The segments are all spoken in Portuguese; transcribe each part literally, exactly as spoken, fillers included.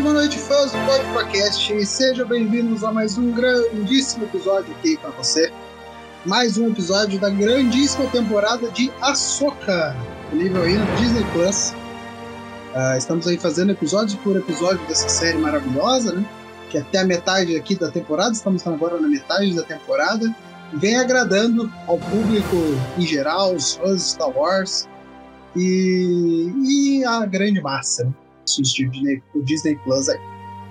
boa noite, fãs do Podcast. E sejam bem-vindos a mais um grandíssimo episódio aqui para você. Mais um episódio da grandíssima temporada de Ahsoka, disponível aí no Disney Plus. Uh, estamos aí fazendo episódio por episódio dessa série maravilhosa, né? Que até a metade aqui da temporada, estamos agora na metade da temporada, vem agradando ao público em geral, os fãs de Star Wars e, e a grande massa, né? O Disney Plus aí.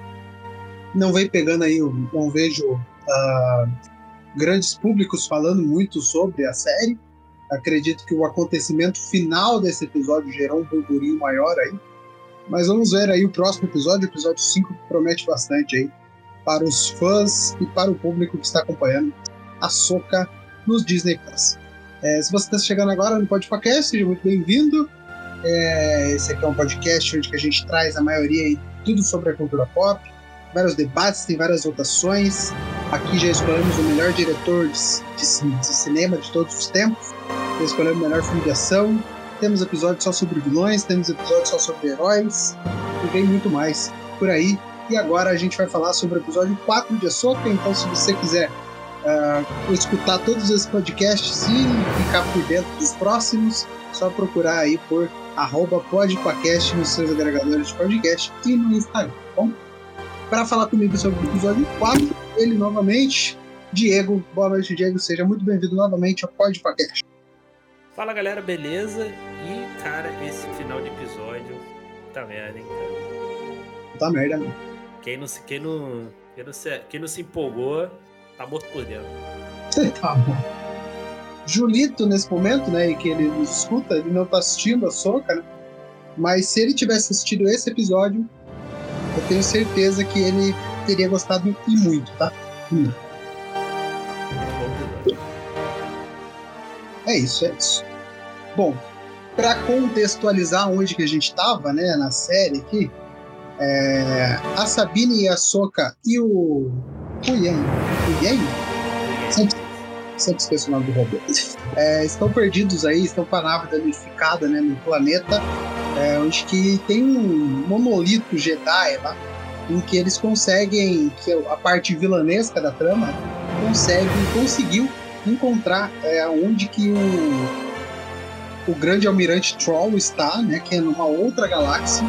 Não vem pegando aí, eu não vejo uh, grandes públicos falando muito sobre a série. Acredito que o acontecimento final desse episódio gerou um burburinho maior aí. Mas vamos ver aí o próximo episódio, o episódio cinco, que promete bastante aí para os fãs e para o público que está acompanhando Ahsoka nos Disney Plus. É, se você está chegando agora no Podcast, seja muito bem-vindo. É, esse aqui é um podcast onde a gente traz a maioria aí, tudo sobre a cultura pop, vários debates, tem várias votações. Aqui já escolhemos o melhor diretor de, de, de cinema de todos os tempos, já escolhemos o melhor filme de ação, temos episódios só sobre vilões, temos episódios só sobre heróis, e vem muito mais por aí. E agora a gente vai falar sobre o episódio quatro de Ahsoka, então se você quiser uh, escutar todos esses podcasts e ficar por dentro dos próximos, só procurar aí por arroba podpacast nos seus agregadores de podcast e no Instagram, tá bom? Para falar comigo sobre o episódio quatro, ele novamente, Diego. Boa noite, Diego. Seja muito bem-vindo novamente ao Podpacast. Fala, galera, beleza? E, cara, esse final de episódio tá merda, hein, cara? Tá merda, né? Quem não se, quem não, quem não se, quem não se empolgou tá morto por dentro. Tá bom. Julito, nesse momento, né, que ele nos escuta, ele não tá assistindo a Ahsoka, né? Mas se ele tivesse assistido esse episódio, eu tenho certeza que ele teria gostado e muito, tá? Hum. É isso, é isso. Bom, para contextualizar onde que a gente tava, né, na série aqui, é, a Sabine e a Ahsoka e o Huyang, Huyang? Sempre, sempre esqueço o nome do robô. É, estão perdidos aí, estão com a nave danificada, né, no planeta, é, onde que tem um monolito Jedi lá, em que eles conseguem, que a parte vilanesca da trama, consegue, conseguiu encontrar é, onde que o, o grande almirante Troll está, né, que é numa outra galáxia,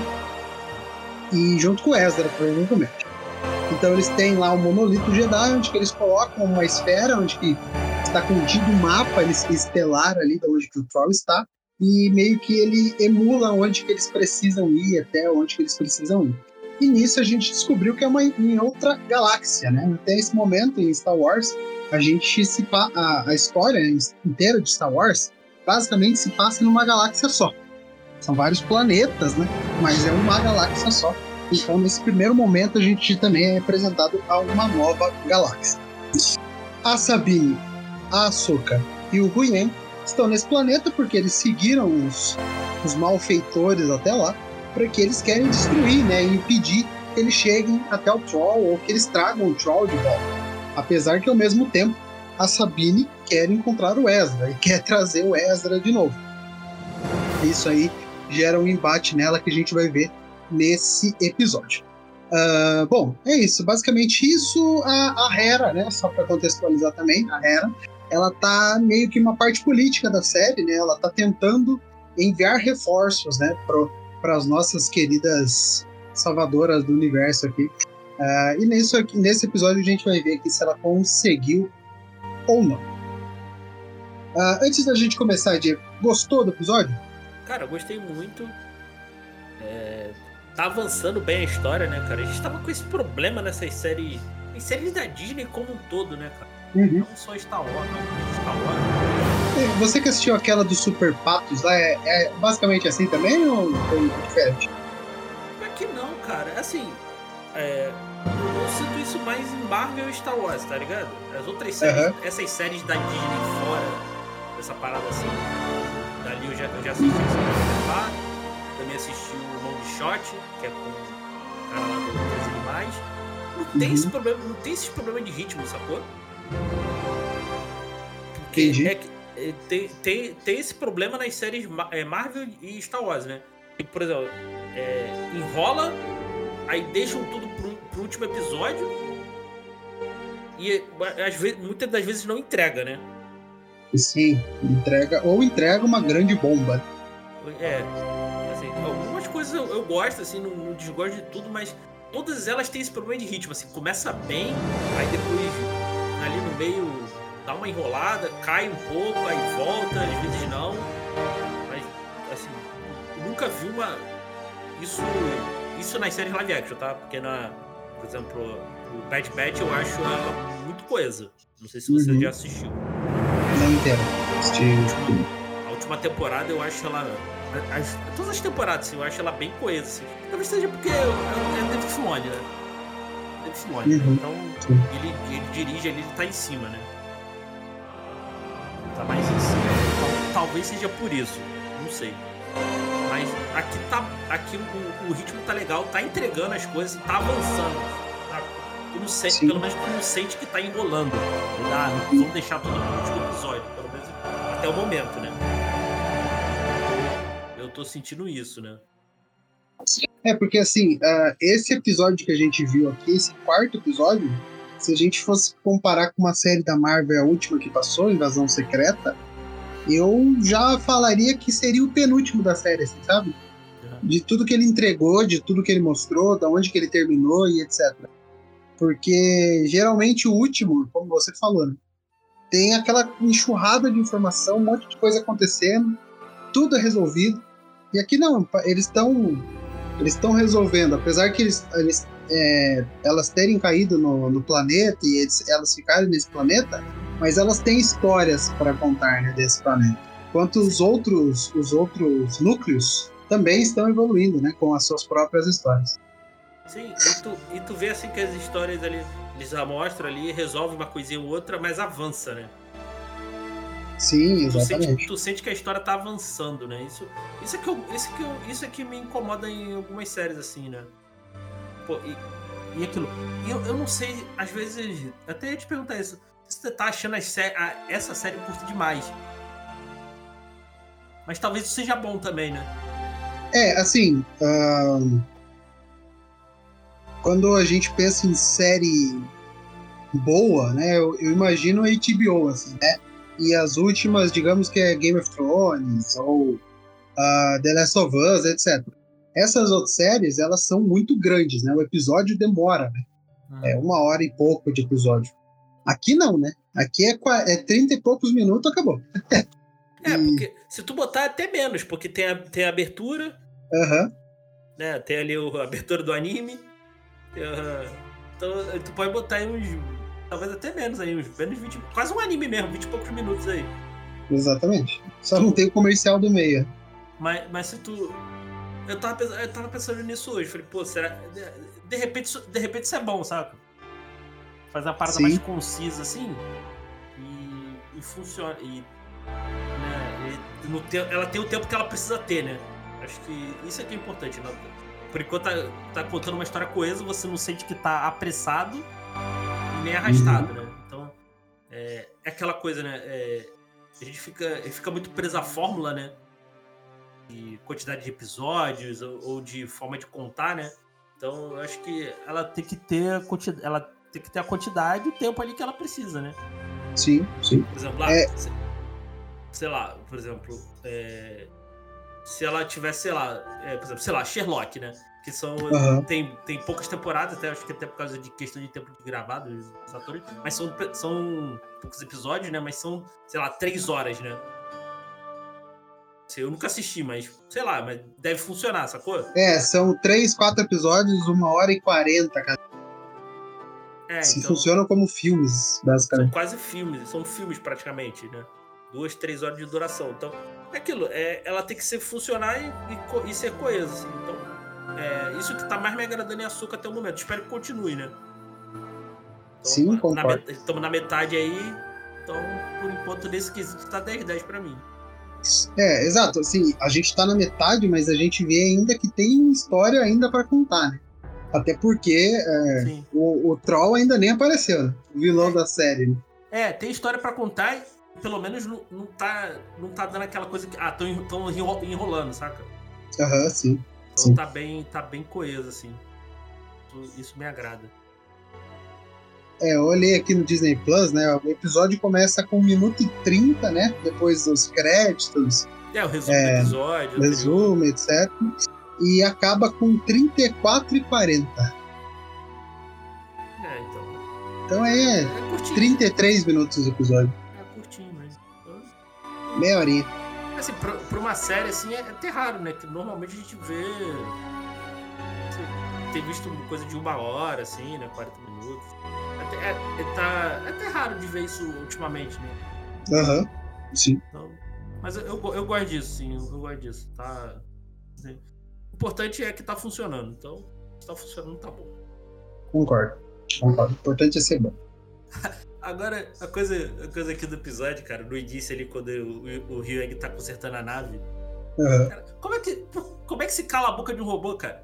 e junto com Ezra, provavelmente. Então eles têm lá um monolito Jedi, onde que eles colocam uma esfera, onde que está contido um mapa estelar ali de onde que o Troll está, e meio que ele emula onde que eles precisam ir, até onde que eles precisam ir. E nisso a gente descobriu que é uma em outra galáxia, né? Até esse momento em Star Wars, a gente se pa- a, a história inteira de Star Wars basicamente se passa numa galáxia só. São vários planetas, né? Mas é uma galáxia só. Então, nesse primeiro momento, a gente também é apresentado a uma nova galáxia. A Sabine, a Ahsoka e o Huyang estão nesse planeta porque eles seguiram os, os malfeitores até lá, porque eles querem destruir, né? E impedir que eles cheguem até o Troll ou que eles tragam o Troll de volta. Apesar que, ao mesmo tempo, a Sabine quer encontrar o Ezra e quer trazer o Ezra de novo. Isso aí gera um embate nela que a gente vai ver nesse episódio. Uh, bom, é isso. Basicamente isso. A, a Hera, né? Só para contextualizar também, a Hera, ela tá meio que uma parte política da série, né? Ela tá tentando enviar reforços, né? Para as nossas queridas salvadoras do universo aqui. Uh, e nesse, aqui, nesse episódio a gente vai ver aqui se ela conseguiu ou não. Uh, antes da gente começar, Diego, gostou do episódio? Cara, eu gostei muito. É, tá avançando bem a história, né, cara? A gente tava com esse problema nessas séries, em séries da Disney como um todo, né, cara? Uhum. Não só Star Wars, não. Star Wars. Você que assistiu aquela dos Super Patos lá, é, é basicamente assim também ou foi diferente? Aqui não, cara. Assim, é, eu sinto isso mais em Marvel e Star Wars, tá ligado? As outras séries, uhum. Essas séries da Disney fora dessa parada assim, dali eu já, eu já assisti Super Pato, também assisti o Long Shot, que é com o cara lá do Três Animais. Não tem uhum. esse problema, não tem esses problemas de ritmo, sacou? Porque Entendi. É que, é, tem, tem, tem esse problema nas séries é, Marvel e Star Wars, né? Tipo, por exemplo, é, enrola, aí deixam tudo pro, pro último episódio e às vezes, muitas das vezes não entrega, né? Sim, entrega, ou entrega uma grande bomba. É, assim, algumas coisas eu, eu gosto, assim, não, não desgosto de tudo, mas todas elas têm esse problema de ritmo, assim, começa bem, aí depois ali no meio dá uma enrolada, cai um pouco, aí volta, às vezes não, mas assim, eu nunca vi uma, isso, isso nas séries live action, tá? Porque na, por exemplo, o Bad Batch eu acho ela muito coesa, não sei se você uhum. já assistiu. Não entendo, assisti a última temporada eu acho ela, as, todas as temporadas assim, eu acho ela bem coesa, assim. Talvez seja porque é o Dave Filoni, né? Dave Filoni, uhum. Então ele, ele dirige ali, ele tá em cima, né? Tá mais em cima. Então, talvez seja por isso, não sei. Mas aqui tá, aqui o, o ritmo tá legal, tá entregando as coisas, tá avançando. Tá? Tu não sente, pelo menos tu não sente que tá enrolando. Ah, não vão deixar todo no último episódio, pelo menos até o momento, né? Eu tô sentindo isso, né? É, porque assim, uh, esse episódio que a gente viu aqui, esse quarto episódio, se a gente fosse comparar com uma série da Marvel, a última que passou, Invasão Secreta, eu já falaria que seria o penúltimo da série, assim, sabe? De tudo que ele entregou, de tudo que ele mostrou, da onde que ele terminou e etcétera. Porque geralmente o último, como você falou, né, tem aquela enxurrada de informação, um monte de coisa acontecendo, tudo é resolvido. E aqui não, eles estão eles estão resolvendo, apesar que eles, eles, é, elas terem caído no, no planeta e eles, elas ficarem nesse planeta, mas elas têm histórias para contar, né, desse planeta. Enquanto os outros, os outros núcleos também estão evoluindo, né, com as suas próprias histórias. Sim, e tu, e tu vê assim que as histórias ali, eles amostram ali, resolve uma coisinha ou outra, mas avança, né? Sim, tu exatamente. Sente, tu sente que a história tá avançando, né? Isso, isso, é que eu, isso, é que eu, isso é que me incomoda em algumas séries, assim, né? Pô, e, e aquilo. E eu, eu não sei, às vezes, até ia te perguntar isso, se você tá achando a sé- a, essa série curta demais. Mas talvez isso seja bom também, né? É, assim, uh, quando a gente pensa em série boa, né, eu, eu imagino a H B O, assim, né? E as últimas, digamos que é Game of Thrones ou uh, The Last of Us, etcétera. Essas outras séries, elas são muito grandes, né? O episódio demora, né? Hum. É uma hora e pouco de episódio. Aqui não, né? Aqui é, é trinta e poucos minutos, acabou. É, e... porque se tu botar até menos, porque tem a, tem a abertura, uhum. né? Tem ali a abertura do anime. Uh, então tu pode botar aí uns... Talvez até menos aí, uns menos vinte, quase um anime mesmo, vinte e poucos minutos aí. Exatamente. Só não tem o comercial do meio. Mas, mas se tu... Eu tava, eu tava pensando nisso hoje, falei, pô, será... De, de, repente, de repente isso é bom, sabe? Fazer uma parada Sim. mais concisa, assim, e, e funciona, e... Né, e no te, ela tem o tempo que ela precisa ter, né? Acho que isso é que é importante, né? Por enquanto tá, tá contando uma história coesa, você não sente que tá apressado e nem arrastado, uhum. né? Então, é, é aquela coisa, né? É, a gente fica, fica muito preso à fórmula, né? De quantidade de episódios ou, ou de forma de contar, né? Então, eu acho que ela tem que ter a quantidade, ela tem que ter a quantidade e o tempo ali que ela precisa, né? Sim, sim. Por exemplo, lá, é... sei lá, por exemplo, é, se ela tivesse, sei lá, é, por exemplo, sei lá, Sherlock, né? Que são, uhum. tem, tem poucas temporadas, até acho que até por causa de questão de tempo de gravado, os atores, mas são, são poucos episódios, né? Mas são, sei lá, três horas, né? Eu nunca assisti, mas sei lá, mas deve funcionar, sacou? É, são três, quatro episódios, uma hora e quarenta, cara. É, Se então, funcionam como filmes, basicamente. São quase filmes, são filmes praticamente, né? Duas, três horas de duração. Então, é aquilo, é, ela tem que ser, funcionar e, e, e ser coesa, assim. Então, é isso que tá mais me agradando em Açúcar até o momento. Espero que continue, né? Então, Sim, concordo. Estamos na metade aí, então, por enquanto, nesse quesito tá dez dez pra mim. É, exato, assim, a gente tá na metade, mas a gente vê ainda que tem história ainda pra contar, né? Até porque é, o, o Troll ainda nem apareceu, né? O vilão é. da série, né? É, tem história pra contar e pelo menos não, não, tá, não tá dando aquela coisa que... Ah, tão, tão enrolando, saca? Aham, uhum, sim. Então sim. tá bem, tá bem coeso, assim. Isso, isso me agrada. É, eu olhei aqui no Disney Plus, né? O episódio começa com um minuto e trinta, né? Depois dos créditos. É, o resumo é, do episódio. Resumo, anterior. etcétera. E acaba com trinta e quatro e quarenta. É, então. Então é, é trinta e três minutos o episódio. É curtinho, mas. Meia horinha. Assim, pra, pra uma série assim, é até raro, né? Que normalmente a gente vê. Ter visto coisa de uma hora, assim, né? quarenta minutos. É, é, tá, é até raro de ver isso ultimamente, né? Aham, uhum, sim. Então, mas eu, eu, eu gosto disso, sim. Eu, eu gosto disso. Tá. Assim, o importante é que tá funcionando. Então, se tá funcionando, tá bom. Concordo. Concordo. O importante é ser bom. Agora, a coisa, a coisa aqui do episódio, cara, no início ali, quando o, o Ryueng tá consertando a nave. Uhum. Cara, como é que. Como é que se cala a boca de um robô, cara?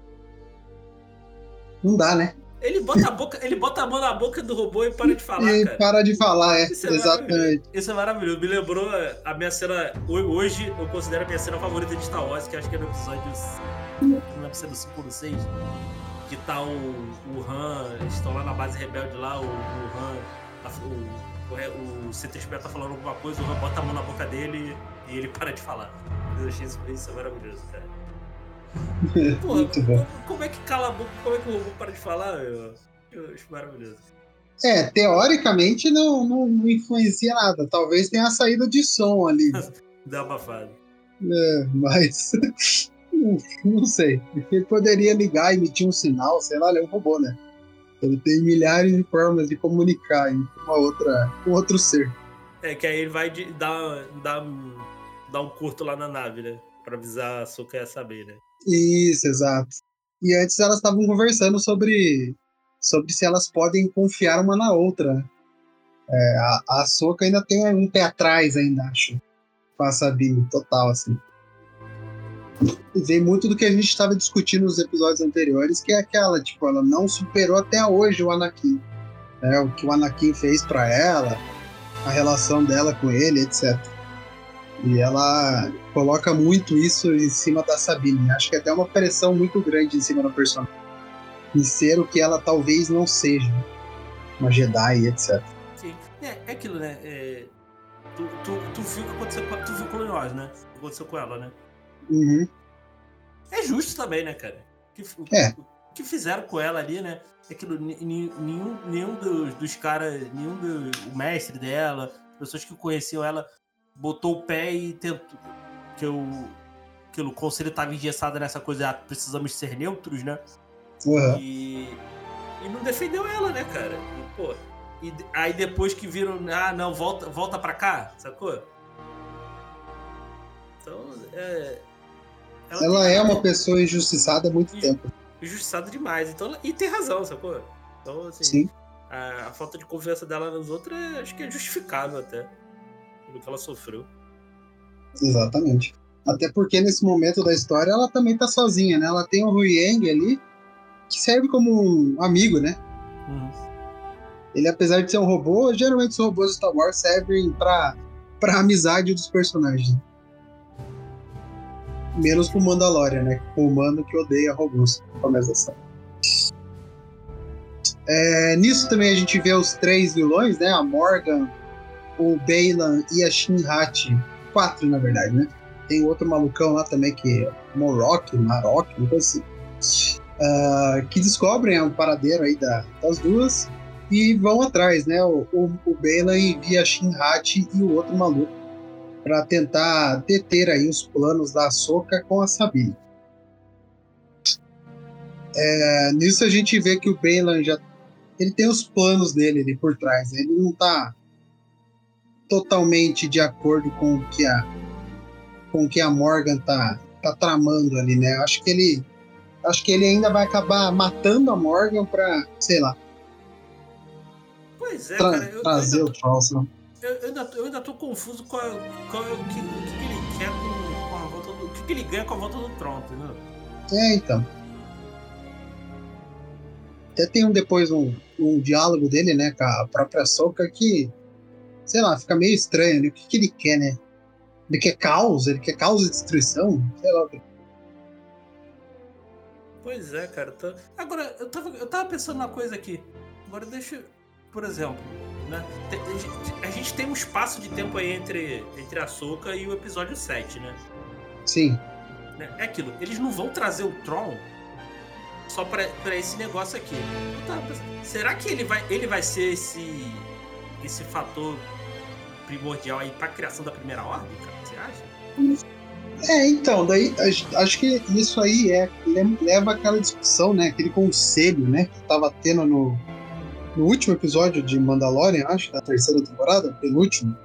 Não dá, né? Ele bota a boca, ele bota a mão na boca do robô e para de falar, e cara. para de falar, é. Isso é exatamente. Isso é maravilhoso. Me lembrou a minha cena. Hoje eu considero a minha cena favorita de Star Wars, que acho que é no episódio. Não lembro se é do cinco ou do seis. Que tá o, o Han, eles estão lá na base rebelde lá, o, o Han, o, o, o C três P O tá falando alguma coisa, o Han bota a mão na boca dele e ele para de falar. Eu achei isso, isso é maravilhoso, cara. Porra, muito bom. Como, como é que cala a boca, como é que o robô para de falar? Eu, eu acho maravilhoso. É, teoricamente não, não, não influencia nada. Talvez tenha a saída de som ali. Dá abafado. É, mas não, não sei. Ele poderia ligar e emitir um sinal, sei lá, ele é um robô, né? Ele tem milhares de formas de comunicar com uma outra, com outro ser. É, que aí ele vai de, dar, dar, dar um curto lá na nave, né? Pra avisar a Ahsoka ia saber, né? Isso, exato. E antes elas estavam conversando sobre, sobre se elas podem confiar uma na outra. É, a, a Ahsoka ainda tem um pé atrás, ainda, acho. Com a Sabine, total, assim. E vem muito do que a gente estava discutindo nos episódios anteriores, que é aquela, tipo, ela não superou até hoje o Anakin. Né, o que o Anakin fez pra ela, a relação dela com ele, etcétera. E ela coloca muito isso em cima da Sabine. Acho que é até uma pressão muito grande em cima da personagem. Em ser o que ela talvez não seja. Uma Jedi, etcétera. Sim. É, é aquilo, né? É, tu, tu, tu viu o que aconteceu com, tu viu Clone Wars, né? O que aconteceu com ela, né? Uhum. É justo também, né, cara? Que, o, é. o que fizeram com ela ali, né? Aquilo, nenhum, nenhum dos, dos caras, nenhum do o mestre dela, pessoas que conheciam ela, botou o pé e tentou. Que o, que o conselho estava engessado nessa coisa, ah, precisamos ser neutros, né? Uhum. E, e não defendeu ela, né, cara? E, pô, e aí depois que viram, ah, não, volta, volta pra cá, sacou? Então, é. Ela, ela é uma pessoa injustiçada há muito tempo. Injustiçada demais. Então, e tem razão, sacou? Então, assim, Sim. A, a falta de confiança dela nos outros é, acho que é justificável até. Pelo que ela sofreu. Exatamente. Até porque nesse momento da história ela também tá sozinha, né? Ela tem o Huyang ali, que serve como um amigo, né? Uhum. Ele, apesar de ser um robô, geralmente os robôs de Star Wars servem pra, pra amizade dos personagens. Menos pro Mandalorian, né? O humano que odeia robôs no começo da série. É, nisso também a gente vê os três vilões, né? A Morgan, o Baylan e a Shin-Hati. Quatro, na verdade, né? Tem outro malucão lá também que é Morok, Marok, uma coisa assim. Uh, que descobrem o paradeiro aí da, das duas e vão atrás, né? O, o, o Baylan envia a Shin-Hati e o outro maluco para tentar deter aí os planos da Ahsoka com a Sabine. É, nisso a gente vê que o Baylan já ele tem os planos dele ali por trás. Ele não tá totalmente de acordo com o que a, com o que a Morgan tá, tá tramando ali, né? Acho que ele acho que ele ainda vai acabar matando a Morgan pra, sei lá. Pois é, tra- cara. Eu, trazer eu o Charleston. Eu, eu, ainda, eu ainda tô confuso com, a, com a, o, que, o que ele quer com, com a volta do. O que, que ele ganha com a volta do Tron, entendeu? É, então. Até tem um, depois um, um diálogo dele, né, com a própria Ahsoka que, sei lá, fica meio estranho, né? O que, que ele quer, né? Ele quer caos? Ele quer caos e destruição? Sei lá. Pois é, cara. Tô... Agora, eu tava, eu tava pensando numa coisa aqui. Agora deixa... Por exemplo, né? A gente tem um espaço de tempo aí entre, entre a Ahsoka e o episódio sete, né? Sim. É aquilo. Eles não vão trazer o Tron só pra, pra esse negócio aqui. Tá, será que ele vai, ele vai ser esse, esse fator primordial aí pra criação da Primeira Ordem, cara? Você acha? É, então, daí acho que isso aí é, leva aquela discussão, né? Aquele conselho, né? Que tava tendo no, no último episódio de Mandalorian, acho, da terceira temporada, penúltimo.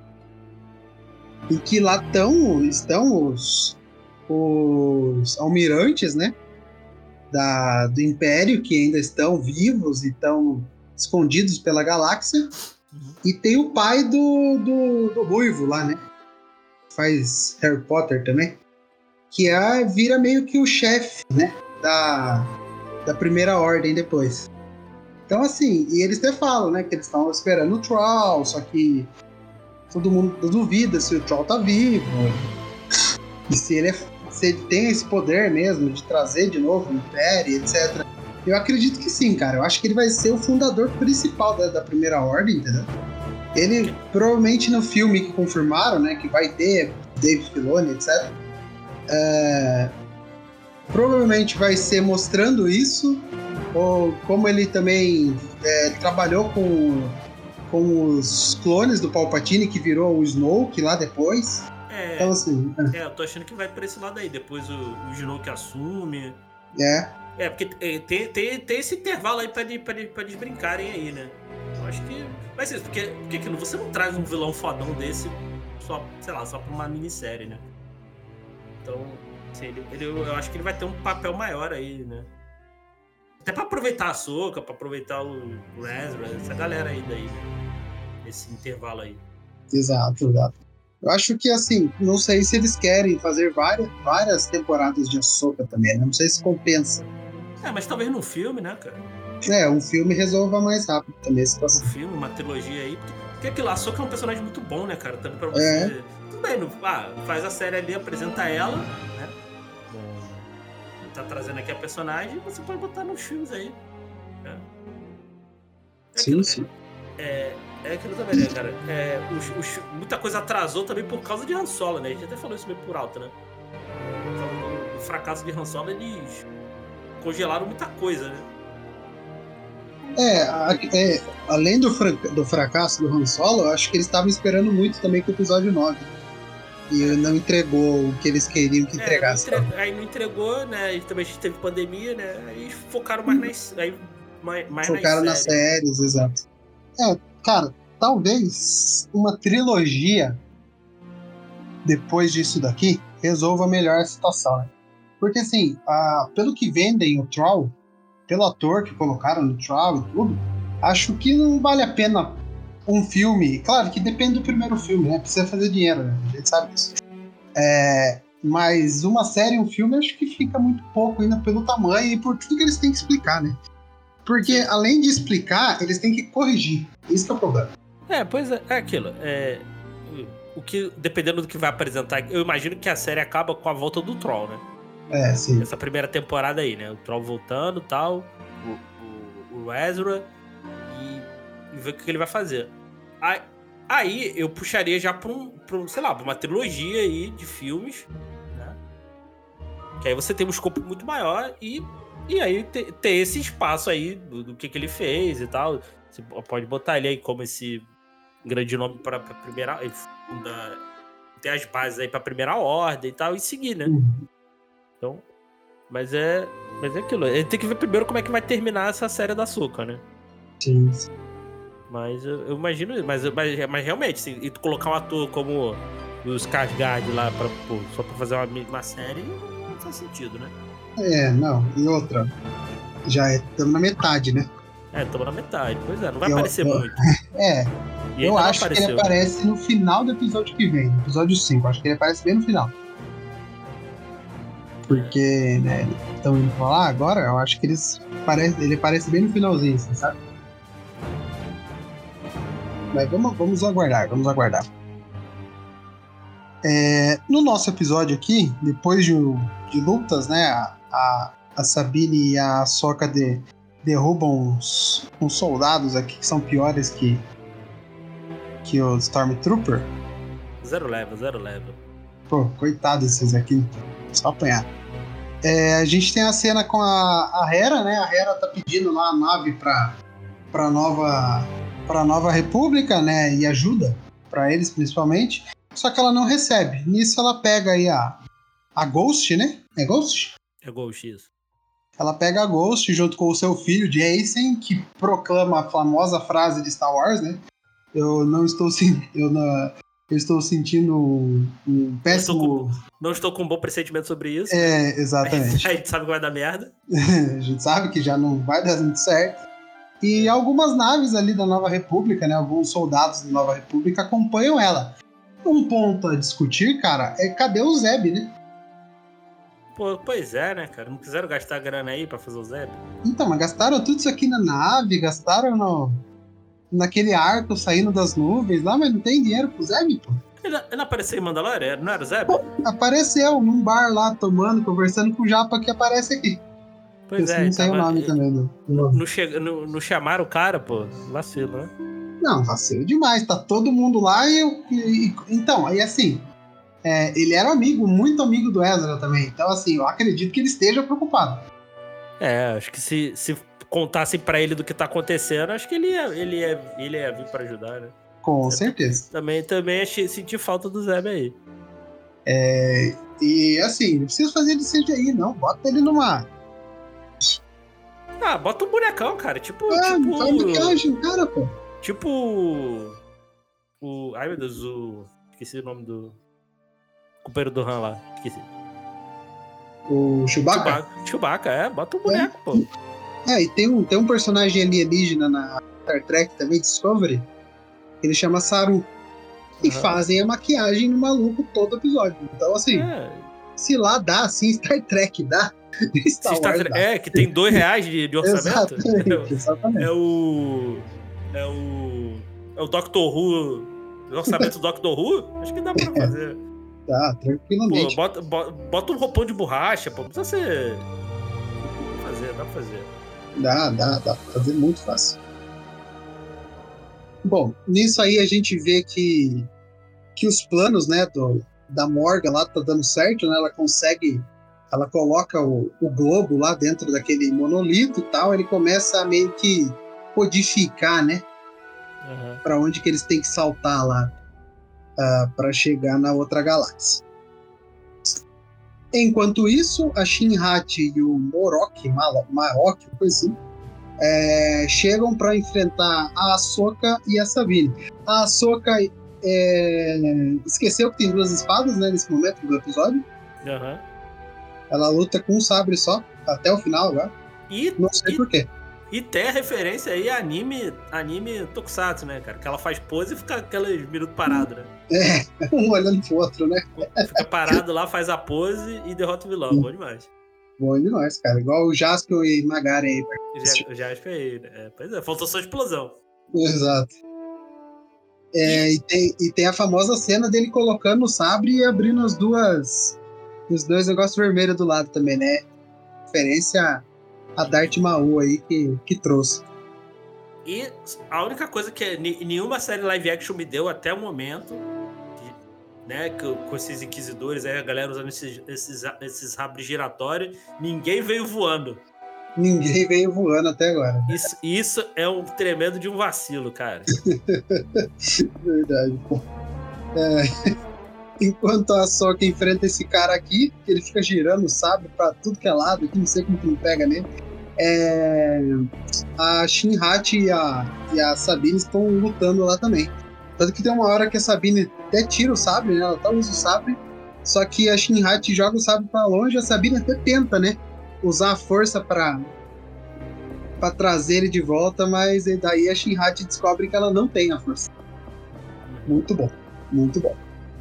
Em que lá tão, estão os, os almirantes, né? Da, do Império, que ainda estão vivos e estão escondidos pela galáxia. Uhum. E tem o pai do, do, do Ruivo lá, né? Faz Harry Potter também. Que é, vira meio que o chefe, né? Da, da Primeira Ordem depois. Então, assim, e eles até falam, né? Que eles estavam esperando o Troll, só que todo mundo duvida se o Troll tá vivo. E se ele é se ele tem esse poder mesmo de trazer de novo o Império, etcétera. Eu acredito que sim, cara. Eu acho que ele vai ser o fundador principal da, da Primeira Ordem, entendeu? Ele, provavelmente no filme que confirmaram, né, que vai ter Dave Filoni, etcétera. É, provavelmente vai ser mostrando isso, ou como ele também é, trabalhou com, com os clones do Palpatine, que virou o Snoke lá depois. É, então, assim, é. é, eu tô achando que vai pra esse lado aí. Depois o, o Snoke assume. É. É, porque é, tem, tem, tem esse intervalo aí pra, pra, pra eles brincarem aí, né? Eu acho que vai ser isso. Porque, porque aquilo, você não traz um vilão fodão desse só, sei lá, só pra uma minissérie, né? Então, assim, ele, ele, eu acho que ele vai ter um papel maior aí, né? Até pra aproveitar a Ahsoka, pra aproveitar o Ezra, essa galera aí daí, né? Esse intervalo aí. Exato, exato. Eu acho que, assim, não sei se eles querem fazer várias, várias temporadas de Ahsoka também, né? Não sei se compensa. É, mas talvez num filme, né, cara? É, um filme resolva mais rápido também a situação. Um filme, uma trilogia aí. Porque, porque aquilo, a Ahsoka é um personagem muito bom, né, cara? Também pra você... É. Tudo bem, não, ah, faz a série ali, apresenta ela, né? Tá trazendo aqui a personagem, você pode botar nos filmes aí. Né? É sim, aquilo, sim. É... É aquilo também, né, cara? É, os, os, muita coisa atrasou também por causa de Han Solo, né? A gente até falou isso meio por alto, né? O fracasso de Han Solo, eles congelaram muita coisa, né? É, a, é além do, fra, do fracasso do Han Solo, eu acho que eles estavam esperando muito também com o episódio nove. E não entregou o que eles queriam que entregasse. É, não entre... Aí não entregou, né? E também a gente teve pandemia, né? Aí focaram mais nas, aí, mais, mais focaram nas séries. nas séries, exato. É, cara, talvez uma trilogia depois disso daqui resolva melhor a situação, né? Porque assim, a, pelo que vendem o Troll, pelo ator que colocaram no Troll e tudo, acho que não vale a pena um filme. Claro que depende do primeiro filme, né? Precisa fazer dinheiro, né? A gente sabe disso. É, mas uma série, um filme, acho que fica muito pouco ainda pelo tamanho e por tudo que eles têm que explicar, né? Porque além de explicar, eles têm que corrigir. Isso que é o problema. É, pois é, é aquilo. É, o que, dependendo do que vai apresentar, eu imagino que a série acaba com a volta do Troll, né? É, sim. Essa primeira temporada aí, né? O Troll voltando e tal, o, o, o Ezra, e, e ver o que ele vai fazer. Aí, aí eu puxaria já pra um, pra um, sei lá, pra uma trilogia aí de filmes, né? Que aí você tem um escopo muito maior e, e aí ter, ter esse espaço aí do, do que, que ele fez e tal. Você pode botar ele aí como esse grande nome para a primeira... Ele funda, tem as bases aí pra Primeira Ordem e tal, e seguir, né? Uhum. Então, mas é, mas é aquilo. Ele tem que ver primeiro como é que vai terminar essa série da Ahsoka, né? Sim. Mas eu, eu imagino, mas, mas, mas realmente, assim, e tu colocar um ator como o Skarsgård lá pra, pô, só pra fazer uma, uma série, não faz sentido, né? É, não. E outra, já estamos na metade, né? É, estamos na metade. Pois é, não vai eu, aparecer eu, muito. É, eu acho que ele aparece no final do episódio que vem, no episódio cinco. Acho que ele aparece bem no final. Porque, né, estão indo falar agora, eu acho que eles parece, ele aparece bem no finalzinho, assim, sabe? Mas vamos, vamos aguardar, vamos aguardar. É, no nosso episódio aqui, depois de, de lutas, né, a, a a Sabine e a Ahsoka de, derrubam uns, uns soldados aqui que são piores que, que o Stormtrooper. Zero level, zero level. Pô, coitado desses aqui. Só apanhar. É, a gente tem a cena com a, a Hera, né? A Hera tá pedindo lá a nave pra, pra, nova, pra Nova República, né? E ajuda pra eles, principalmente. Só que ela não recebe. Nisso ela pega aí a, a Ghost, né? É Ghost? É Ghost, isso. Ela pega a Ghost junto com o seu filho, Jacen, que proclama a famosa frase de Star Wars, né? Eu não estou sentindo... Eu, não, eu estou sentindo um, um péssimo... Não estou, com, não estou com um bom pressentimento sobre isso. É, exatamente. A gente sabe que vai dar merda. A gente sabe que já não vai dar muito certo. E algumas naves ali da Nova República, né? Alguns soldados da Nova República acompanham ela. Um ponto a discutir, cara, é cadê o Zeb, né? Pô, pois é, né, cara? Não quiseram gastar grana aí pra fazer o Zeb? Então, mas gastaram tudo isso aqui na nave, gastaram no, naquele arco saindo das nuvens lá, mas não tem dinheiro pro Zeb, pô. Ele, ele não apareceu em Mandalorian? Não era o Zeb? Pô, apareceu num bar lá, tomando, conversando com o Japa que aparece aqui. Pois eu é, não sei tava, o nome ele, também. Do, não, não, che, não, não chamaram o cara, pô. Vacilo, né? Não, vacilo demais. Tá todo mundo lá e... eu, e então, aí assim... É, ele era amigo, muito amigo do Ezra também. Então, assim, eu acredito que ele esteja preocupado. É, acho que se, se contassem pra ele do que tá acontecendo, acho que ele ia, ele ia, ele ia vir pra ajudar, né? Com Eu certeza. Também, também achei, senti falta do Zeb aí. É, e, assim, não precisa fazer ele C G I, não. Bota ele numa... Ah, bota um bonecão, cara. Tipo... Ah, tipo faz maquiagem, cara, pô. Tipo... O... Ai, meu Deus, o... Esqueci o nome do... companheiro do Han lá, esqueci. O Chewbacca? Chewbacca, Chewbacca é, bota um boneco, é. pô. É, e tem um, tem um personagem alienígena na Star Trek também, Discovery, que ele chama Saru. E uhum. fazem a maquiagem no maluco todo episódio. Então, assim, é. se lá dá, assim, Star Trek dá, Star Star Wars Trek, dá. É, que tem dois reais de, de orçamento. Exatamente, exatamente. É o... É o... É o Doctor Who... O orçamento do Doctor Who? Acho que dá pra fazer. Tá, tranquilamente. Pô, bota, bota, bota um roupão de borracha, pô. Não precisa ser... Dá pra fazer, dá pra fazer. Dá, dá, dá pra fazer muito fácil. Bom, nisso aí a gente vê que, que os planos, né, do, da Morgan lá tá dando certo, né? Ela consegue... Ela coloca o, o globo lá dentro daquele monolito e tal, ele começa a meio que codificar, né? Uhum. Pra onde que eles têm que saltar lá. Uh, para chegar na outra galáxia. Enquanto isso, a Shin-Hat e o Morok, Marok, coisa assim, é, chegam para enfrentar a Ahsoka e a Sabine. A Ahsoka é, esqueceu que tem duas espadas, né, nesse momento do episódio. Uhum. Ela luta com um sabre só, até o final agora. E, Não sei e... porquê. E tem a referência aí a anime, anime Tokusatsu, né, cara? Que ela faz pose e fica aqueles minutos parados, né? É, um olhando pro outro, né? Fica parado lá, faz a pose e derrota o vilão. Bom demais. Bom demais, cara. Igual o Jaspion e Magaren aí. O Jaspion aí, né? Pois é, faltou só explosão. Exato. É, e, tem, e tem a famosa cena dele colocando o sabre e abrindo as duas... Os dois negócios vermelhos do lado também, né? Referência... a Darth Maul aí que, que trouxe. E a única coisa que nenhuma série live action me deu até o momento, que, né, que, com esses inquisidores aí, a galera usando esses, esses, esses rabos giratórios, ninguém veio voando. Ninguém veio voando até agora. Isso, isso é um tremendo de um vacilo, cara. Verdade, pô. É, enquanto a Ahsoka enfrenta esse cara aqui, que ele fica girando o sabre pra tudo que é lado, que não sei como que não pega nele. É, a Shin-Hat e a, e a Sabine estão lutando lá também. Tanto que tem uma hora que a Sabine até tira o sabre, né? Ela até usa o sabre, só que a Shin-Hat joga o sabre pra longe, a Sabine até tenta, né? Usar a força pra, pra trazer ele de volta, mas daí a Shin-Hat descobre que ela não tem a força. Muito bom, muito bom.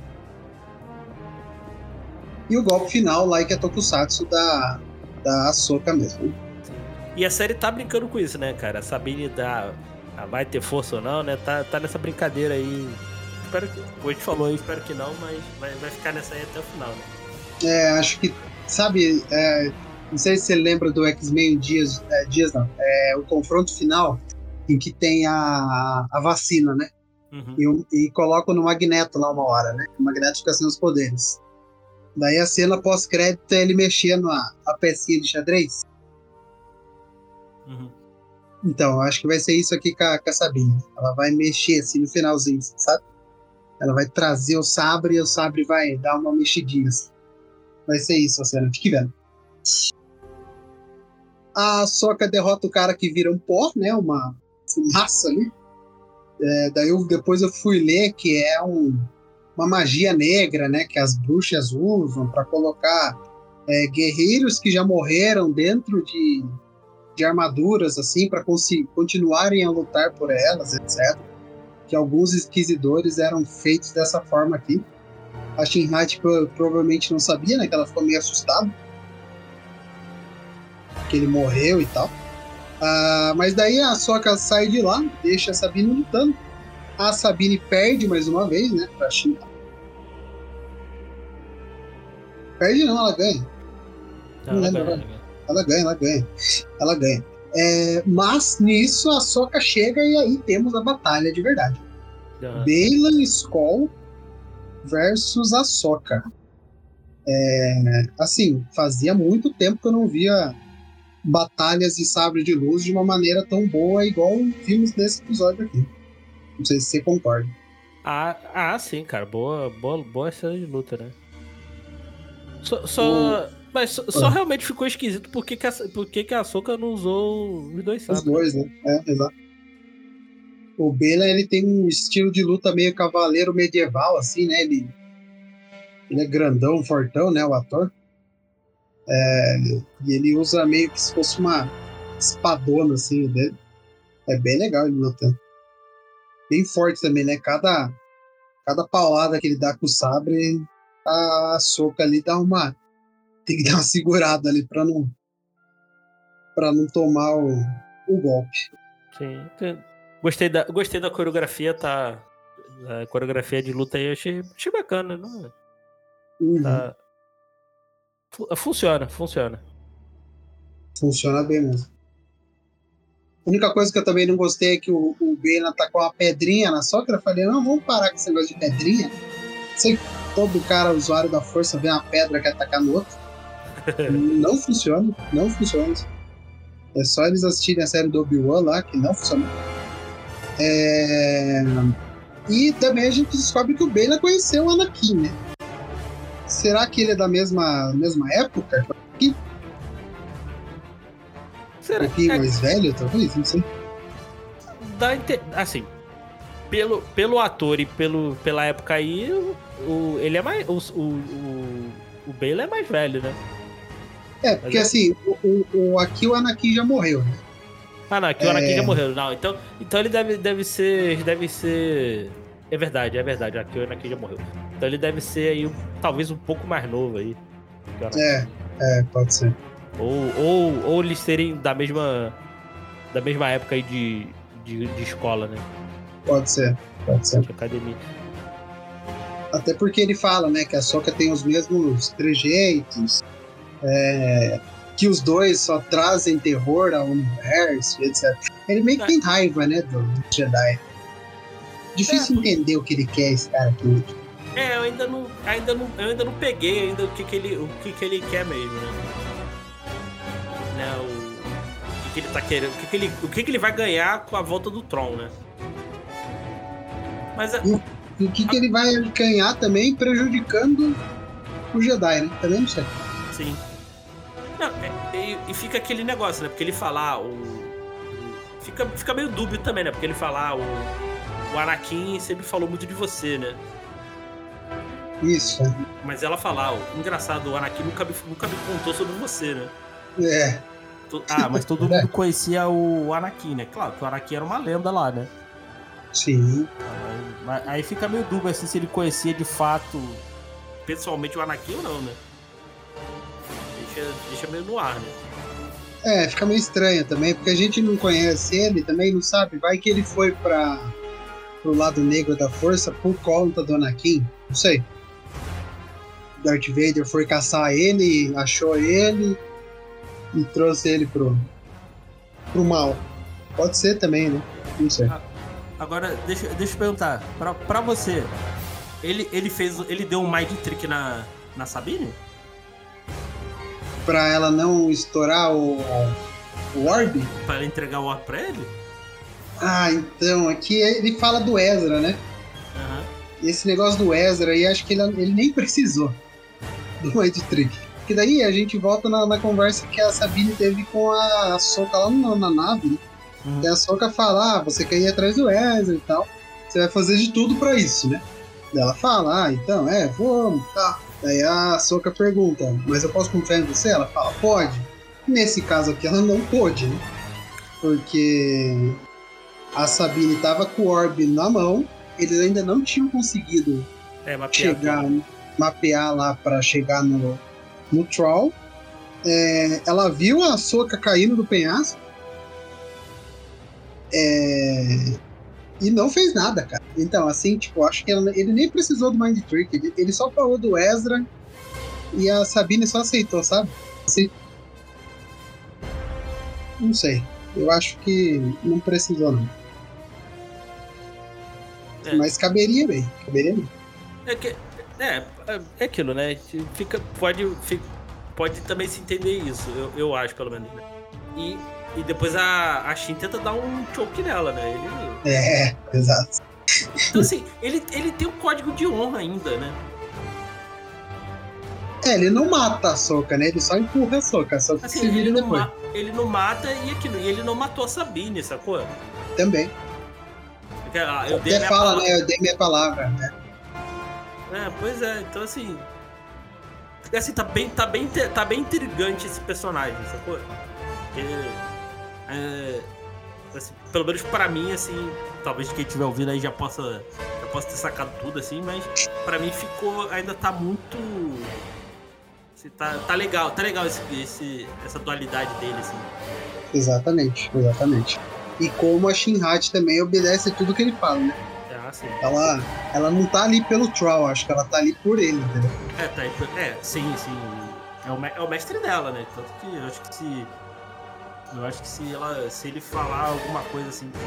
E o golpe final, like a Tokusatsu da, da Ahsoka mesmo. E a série tá brincando com isso, né, cara? A Sabine dá, vai ter força ou não, né? Tá, tá nessa brincadeira aí. Espero que, como a gente falou aí, espero que não, mas vai, vai ficar nessa aí até o final, né? É, acho que, sabe, é, Não sei se você lembra do X-Men Dias, é, Dias não, é o confronto final, em que tem a, a vacina, né? Uhum. E, e colocam no Magneto lá uma hora, né? O Magneto fica sem os poderes. Daí a cena pós-crédito é ele mexendo a, a pecinha de xadrez. Uhum. Então, acho que vai ser isso aqui com a, com a Sabine. Ela vai mexer assim no finalzinho, sabe? Ela vai trazer o sabre e o sabre vai dar uma mexidinha assim. Vai ser isso a cena, fique vendo. A Sokka derrota o cara que vira um pó, né? Uma fumaça ali. É, daí eu, depois eu fui ler que é um, uma magia negra, né? Que as bruxas usam para colocar é, guerreiros que já morreram dentro de, de armaduras, assim, para continuarem a lutar por elas, etcétera. Que alguns inquisidores eram feitos dessa forma aqui. A Shinra tipo, provavelmente não sabia, né? Que ela ficou meio assustada. Que ele morreu e tal. Uh, mas daí a Sokka sai de lá, deixa a Sabine lutando. A Sabine perde mais uma vez, né? Pra Shinra. Perde não, ela ganha. Não, não lembro agora. Ela ganha, ela ganha. Ela ganha. É, mas nisso a Sokka chega e aí temos a batalha de verdade. Uhum. Baylan Skoll versus a Sokka. É, assim, fazia muito tempo que eu não via batalhas de sabre de luz de uma maneira tão boa igual vimos nesse episódio aqui. Não sei se você concorda. Ah, ah sim, cara. Boa, boa, boa cena de luta, né? Só, só, o... Mas só, só realmente ficou esquisito por que, que, a, por que, que a Sokka não usou os dois sabres. Os dois, né? É, exato. O Baylan, ele tem um estilo de luta meio cavaleiro medieval, assim, né? Ele, ele é grandão, fortão, né? O ator. É, e ele usa meio que se fosse uma espadona, assim, dele. É bem legal ele lutando. Bem forte também, né? Cada, cada paulada que ele dá com o sabre, a Sokka ali dá uma... Tem que dar uma segurada ali pra não... pra não tomar o, o golpe. Sim. Gostei da, gostei da coreografia, tá? A coreografia de luta aí eu achei, achei bacana, não? Uhum. Tá... Funciona, funciona. Funciona bem mesmo. A única coisa que eu também não gostei é que o, o Baylan tá com uma pedrinha na Sokka. Eu falei, não, vamos parar com esse negócio de pedrinha. Sei que todo cara, usuário da força, vê uma pedra que atacar no outro. Não funciona, não funciona. É só eles assistirem a série do Obi-Wan lá, que não funciona. É... E também a gente descobre que o Baylan conheceu o Anakin, né? Será que ele é da mesma, mesma época? Será? Um pouquinho é... mais velho, talvez? Não sei. Dá inte... Assim, pelo, pelo ator e pelo, pela época aí, o, o, ele é mais... O, o, o, o Baylan é mais velho, né? É, porque Mas assim, é... o, o, aqui o Anakin já morreu, né? Ah, não, aqui é... o Anakin já morreu. Não, então, então ele deve, deve ser... Deve ser... É verdade, é verdade. Aqui o Anakin já morreu. Então ele deve ser aí, um, talvez um pouco mais novo aí. É, é, pode ser. Ou, ou, ou eles serem da mesma, da mesma época aí de, de, de escola, né? Pode ser, pode ser. De academia. Até porque ele fala, né, que a Sokka tem os mesmos trejeitos, é, que os dois só trazem terror ao universo, etcétera. Ele meio que tem raiva, né, do, do Jedi. Difícil é, entender o que ele quer, esse cara aqui. É, eu ainda não, ainda não, eu ainda não peguei ainda o que, que, ele, o que, que ele quer mesmo, né? né o, o que, que ele tá querendo, o, que, que, ele, o que, que ele vai ganhar com a volta do Tron, né? Mas e, e o que, a... que ele vai ganhar também prejudicando o Jedi, né? Também não sei. Sim. Não, é, e, e fica aquele negócio, né? Porque ele falar o, o fica, fica meio dúbio também, né? Porque ele falar o O Anakin sempre falou muito de você, né? Isso. Mas ela falar, ó, engraçado, o Anakin nunca me, nunca me contou sobre você, né? É. Ah, mas todo mundo conhecia o Anakin, né? Claro que o Anakin era uma lenda lá, né? Sim. Aí, aí fica meio dúvida assim, se ele conhecia de fato, pessoalmente, o Anakin ou não, né? Deixa, deixa meio no ar, né? É, fica meio estranho também, porque a gente não conhece ele, também não sabe. Vai que ele foi pra... pro lado negro da força por conta do Anakin, não sei. Darth Vader foi caçar ele, achou ele, e trouxe ele pro, pro mal. Pode ser também, né? Não sei. Agora, deixa, deixa eu perguntar. Pra, pra você, ele, ele fez. Ele deu um mind trick na, na Sabine? Pra ela não estourar o, o orb? Pra ela entregar o orb pra ele? Ah, então, aqui ele fala do Ezra, né? Uhum. Esse negócio do Ezra aí, acho que ele, ele nem precisou do mind trick. Porque daí a gente volta na, na conversa que a Sabine teve com a Ahsoka lá na, na nave, né? Uhum. E a Ahsoka fala, ah, você quer ir atrás do Ezra e tal. Você vai fazer de tudo pra isso, né? Daí ela fala, ah, então, é, vamos, tá. Daí a Ahsoka pergunta, mas eu posso confiar em você? Ela fala, pode. Nesse caso aqui ela não pôde, né? Porque a Sabine tava com o orb na mão, eles ainda não tinham conseguido é, mapear chegar, mapear lá pra chegar no, no Troll. É, ela viu a Ahsoka caindo do penhasco é, e não fez nada, cara. Então, assim, tipo, acho que ela, ele nem precisou do Mind Trick, ele, ele só falou do Ezra e a Sabine só aceitou, sabe? Assim, não sei. Eu acho que não precisou, não. É. Mas caberia bem, caberia bem. É, que, é, é aquilo, né? Fica, pode, fica, pode também se entender isso, eu, eu acho, pelo menos. Né? E, e depois a, a Shin tenta dar um choke nela, né? Ele... É, exato. Então, assim, ele, ele tem um código de honra ainda, né? É, ele não mata a Ahsoka, né? Ele só empurra a Ahsoka, só que assim, se vira ele depois. Não ele não mata e aquilo, e ele não matou a Sabine, sacou? Também. Porque, ah, eu Até fala, palavra. né? Eu dei minha palavra, né? É, pois é, então assim. Assim, tá bem, tá bem, tá bem intrigante esse personagem, sacou? Ele, é, assim, pelo menos pra mim, assim, talvez quem estiver ouvindo aí já possa, já possa ter sacado tudo, assim, mas pra mim ficou, ainda tá muito. Assim, tá, tá legal, tá legal esse, esse, essa dualidade dele, assim. Exatamente, exatamente. E como a Shin-Hati também obedece a tudo que ele fala, né? Ah, sim. Ela, ela não tá ali pelo Troll, acho que ela tá ali por ele, entendeu? É, tá aí por... É, sim, sim. É o, é o mestre dela, né? Tanto que eu acho que se. Eu acho que se ela. Se ele falar alguma coisa assim que.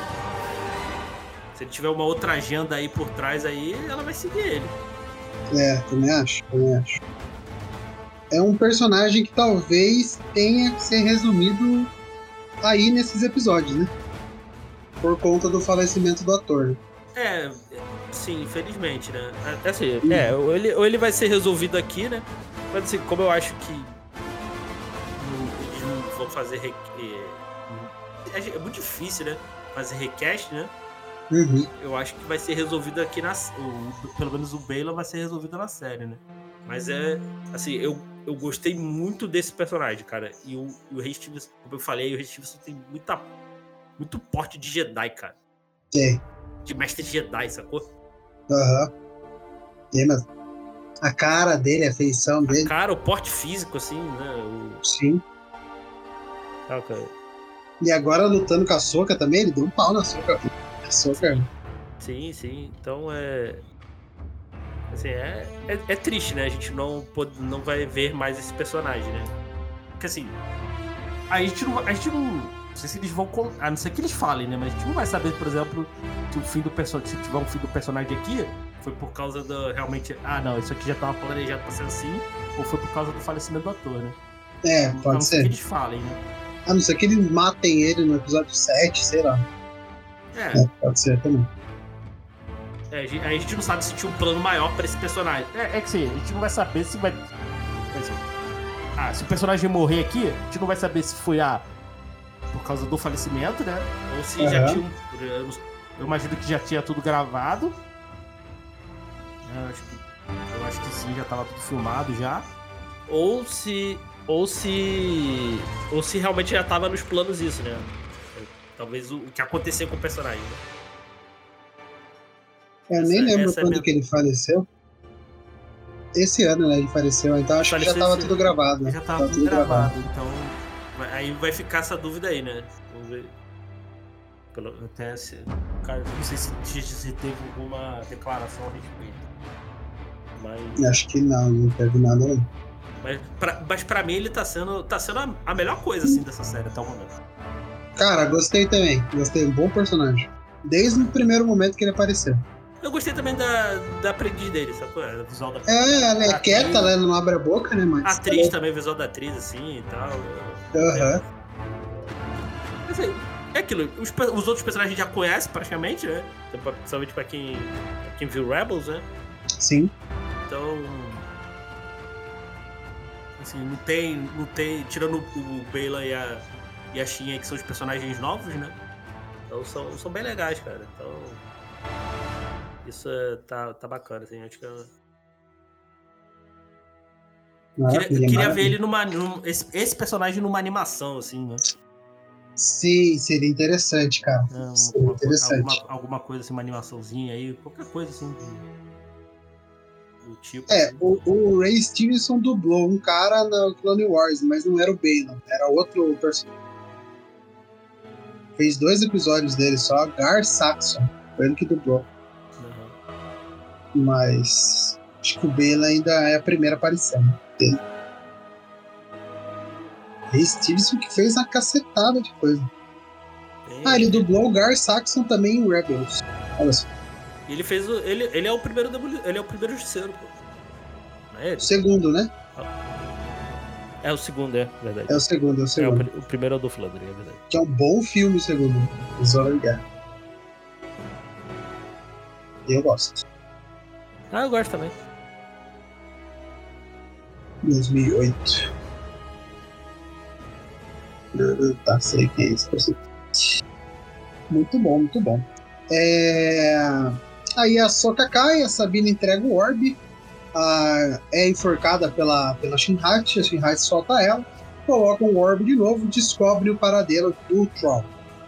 Se ele tiver uma outra agenda aí por trás aí, ela vai seguir ele. É, também acho, também acho. É um personagem que talvez tenha que ser resumido aí nesses episódios, né? Por conta do falecimento do ator. Né? É, sim, infelizmente, né? Assim, hum. é, ou ele, ou ele vai ser resolvido aqui, né? Mas assim, como eu acho que eles não vão fazer re... é muito difícil, né? Fazer recast, né? Uhum. Eu acho que vai ser resolvido aqui na... O, pelo menos o Baylan vai ser resolvido na série, né? Mas é, assim, eu, eu gostei muito desse personagem, cara. E o, o Ray Stevenson, como eu falei, o Ray Stevenson tem muita, muito porte de Jedi, cara. Tem. De mestre Jedi, sacou? Aham. Uhum. Tem, mas a cara dele, a feição a dele. A cara, o porte físico, assim, né? O... Sim. Ah, okay. E agora lutando com a Ahsoka também, ele deu um pau na Ahsoka. Ahsoka. Sim, sim. Então é... Assim, é, é, é triste, né? A gente não, pode, não vai ver mais esse personagem, né? Porque assim, a gente não, a gente não, não sei se eles vão, a não ser que eles falem, né? Mas a gente não vai saber, por exemplo, que o fim do personagem, se tiver um fim do personagem aqui, foi por causa do, realmente, ah não, isso aqui já estava planejado pra ser assim, ou foi por causa do falecimento do ator, né? É, pode a não ser. que eles falem, né? A não ser que eles matem ele no episódio sete, sei lá. É, é pode ser também. É, a gente não sabe se tinha um plano maior pra esse personagem. É, é que sim, a gente não vai saber se vai. Assim, ah, se o personagem morrer aqui, a gente não vai saber se foi ah, por causa do falecimento, né? Ou se uhum. já tinha. Eu, eu imagino que já tinha tudo gravado. Eu acho que, eu acho que sim, já tava tudo filmado já. Ou se. Ou se. Ou se realmente já tava nos planos isso, né? Talvez o, o que aconteceu com o personagem, né? Eu essa, nem lembro quando é minha... que ele faleceu. Esse ano, né, ele faleceu, então acho faleceu que já tava esse... tudo gravado. Já tava, tava tudo, tudo gravado, gravado, então aí vai ficar essa dúvida aí, né? Vamos ver. Pelo... Até se... Cara, não sei se, se teve alguma declaração a respeito. Mas... Acho que não, não teve nada não. Mas pra, mas pra mim ele tá sendo, tá sendo a, a melhor coisa, assim, dessa série até o momento. Cara, gostei também. Gostei, um bom personagem. Desde o primeiro momento que ele apareceu. Eu gostei também da, da aprendiz dele, sabe? A visual da É, ela é atriz, quieta, ela não abre a boca, né? Mas a atriz ela... também, o visual da atriz, assim, e tal. Aham. Mas é, é aquilo, os, os outros personagens a gente já conhece praticamente, né? Principalmente pra quem, pra quem viu Rebels, né? Sim. Então... Assim, não tem, não tem... Tirando o Baylan e a, e a Shin, que são os personagens novos, né? Então são, são bem legais, cara. Então... Isso é, tá, tá bacana, assim, acho que eu... Maravilha, Queria, queria maravilha. ver ele numa... Num, esse, esse personagem numa animação, assim, né? Sim, seria interessante, cara. É, seria uma, interessante. Alguma, alguma coisa assim, uma animaçãozinha aí, qualquer coisa assim do, do tipo. É, Assim. o, o Ray Stevenson dublou um cara no Clone Wars, mas não era o Baylan, era outro personagem. Fez dois episódios dele só, Gar Saxon, foi ele que dublou. Mas acho que o Baylan ainda é a primeira aparição dele. Ray Stevenson que fez uma cacetada de coisa. Tem, Ah, ele ele, dublou o Gar Saxon também em Rebels. Olha só. Ele fez o. Ele, ele é o primeiro ele é o primeiro justiceiro, pô. Não é ele? O segundo, né? É o segundo, é verdade. É o segundo, é o segundo. É, o, o primeiro é o do Flandre, é verdade. Que é um bom filme, o segundo. Zona de Guerra. Eu gosto. Ah, eu gosto também. dois mil e oito. Não, tá, sei quem é esse personagem. Muito bom, muito bom. É... Aí a Sokka cai, a Sabine entrega o orbe, a... é enforcada pela, pela Shinrachi, a Shinrachi solta ela, coloca o orbe de novo, descobre o paradeiro do Troll.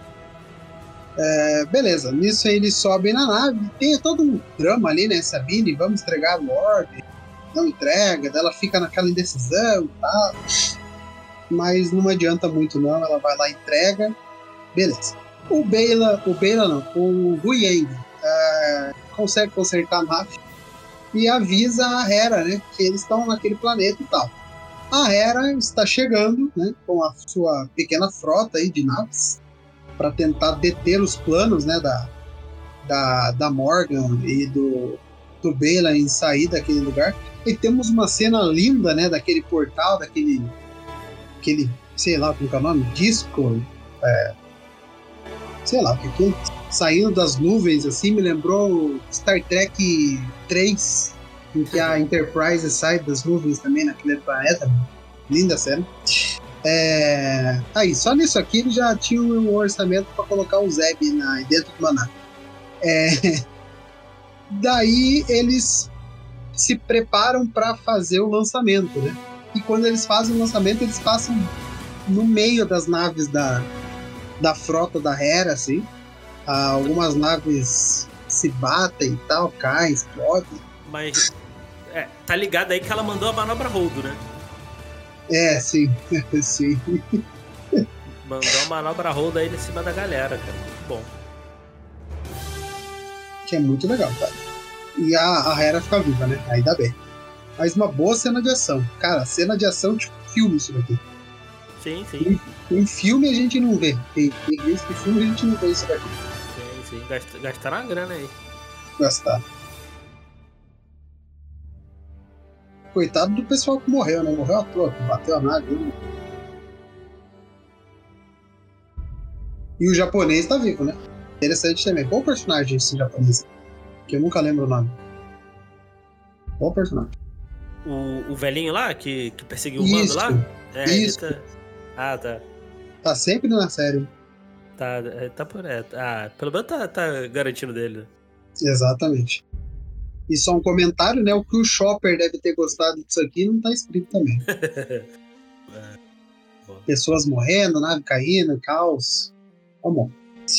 É, beleza, nisso aí eles sobem na nave, tem todo um drama ali, né, Sabine, vamos entregar o orbe, não entrega, ela fica naquela indecisão e tal, mas não adianta muito não, ela vai lá e entrega, beleza. O Baylan, o Baylan não, o Huyang é, consegue consertar a nave e avisa a Hera, né, que eles estão naquele planeta e tal. A Hera está chegando, né, com a sua pequena frota aí de naves para tentar deter os planos, né, da, da, da Morgan e do, do Baylan em sair daquele lugar. E temos uma cena linda, né, daquele portal, daquele, aquele, sei lá como é o nome, disco, é, sei lá o que que é, saindo das nuvens, assim, me lembrou Star Trek três, em que a Enterprise sai das nuvens também naquele planeta. Linda cena. É... Aí, só nisso aqui ele já tinha um orçamento para colocar o Zeb na... dentro do Maná. É... Daí eles se preparam para fazer o lançamento, né? E quando eles fazem o lançamento, eles passam no meio das naves da, da frota da Hera, assim. Ah, algumas naves se batem e tal, caem, explodem. Mas é, tá ligado aí que ela mandou a manobra Holdo, né? É, sim, sim. Mandou a manobra Holdo aí em cima da galera, cara. Muito bom. Que é muito legal, cara. E a, a Hera fica viva, né? Ainda bem. Mas uma boa cena de ação. Cara, cena de ação tipo filme isso daqui. Sim, sim. Em, em filme a gente não vê. Tem, tem vezes que em filme a gente não vê isso daqui. Sim, sim. Gast, gastaram a grana aí. Gastar. Coitado do pessoal que morreu, né? Morreu à toa, bateu a nave. Né? E o japonês tá vivo, né? Interessante também. Qual personagem esse japonês? Que eu nunca lembro o nome. Qual personagem? O, o velhinho lá, que, que perseguiu o Mando lá? É, isso. Ele tá... Ah, tá. Tá sempre na série. Tá, tá por é, ah, pelo menos tá, tá garantindo dele. Exatamente. E só um comentário, né? O que o Chopper deve ter gostado disso aqui não tá escrito também. é, Pessoas morrendo, nave caindo, caos. Tá bom.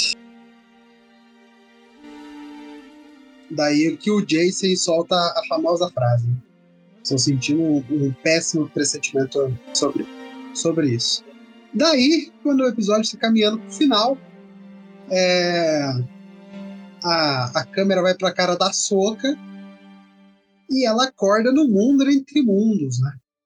Daí que o Jason solta a famosa frase. Estou sentindo um, um péssimo pressentimento sobre, sobre isso. Daí, quando o episódio está caminhando pro final, é, a, a câmera vai pra cara da Sokka e ela acorda no mundo entre mundos, né?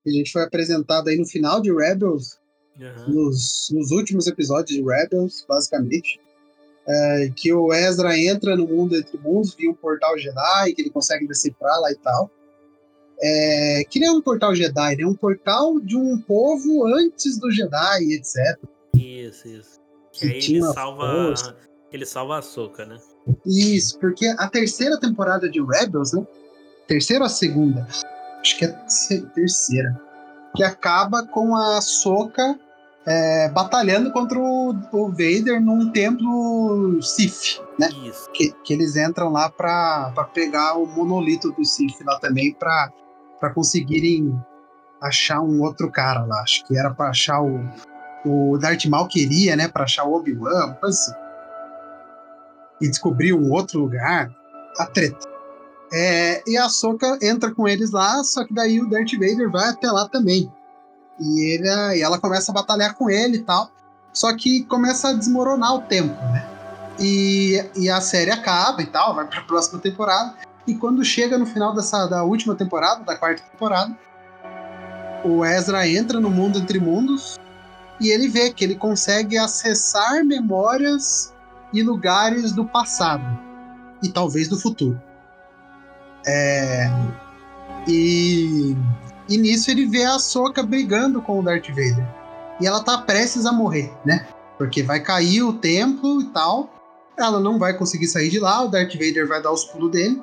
A gente foi apresentado aí no final de Rebels, Uhum. nos, nos últimos episódios de Rebels, basicamente. É, que o Ezra entra no mundo entre mundos via um portal Jedi, que ele consegue decifrar lá e tal. É, que nem um portal Jedi, né? Um portal de um povo antes do Jedi, etcétera. Isso, isso. Que, que aí ele salva, força. ele salva a Ahsoka, né? Isso, porque a terceira temporada de Rebels, né? Terceira ou a segunda? Acho que é a terceira. Que acaba com a Ahsoka é, batalhando contra o, o Vader num templo Sith, né? Isso. Que, que eles entram lá pra, pra pegar o monolito do Sith lá também pra, pra conseguirem achar um outro cara lá. Acho que era pra achar o, o Darth Maul queria, né? Pra achar o Obi-Wan, uma coisa assim. E descobrir um outro lugar. A treta. É, e a Ahsoka entra com eles lá, só que daí o Darth Vader vai até lá também. E, ele, e ela começa a batalhar com ele e tal. Só que começa a desmoronar o tempo, né? E, e a série acaba e tal, vai pra próxima temporada. E quando chega no final dessa, da última temporada, da quarta temporada, o Ezra entra no mundo entre mundos e ele vê que ele consegue acessar memórias e lugares do passado. E talvez do futuro. É... E... E nisso ele vê a Ahsoka brigando com o Darth Vader. E ela tá prestes a morrer, né? Porque vai cair o templo e tal. Ela não vai conseguir sair de lá. O Darth Vader vai dar os pulos dele.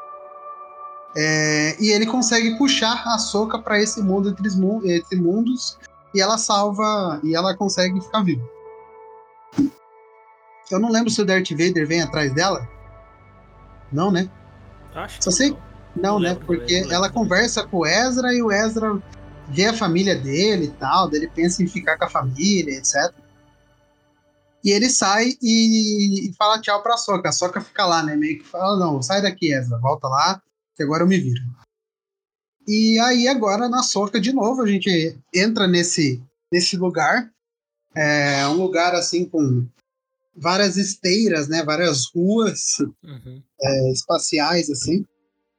É, e ele consegue puxar a Ahsoka pra esse mundo entre, entre mundos. E ela salva. E ela consegue ficar viva. Eu não lembro se o Darth Vader vem atrás dela. Não, né? Acho que Só sei. não. Não, não né? lembro, Porque não lembro, ela não conversa com o Ezra e o Ezra vê a família dele e tal, daí ele pensa em ficar com a família, etcétera. E ele sai e, e fala tchau pra Ahsoka. A Ahsoka fica lá, né? Meio que fala, não, sai daqui, Ezra, volta lá, que agora eu me viro. E aí agora na Ahsoka de novo a gente entra nesse, nesse lugar. É um lugar assim com várias esteiras, né? Várias ruas uhum. é, espaciais, assim.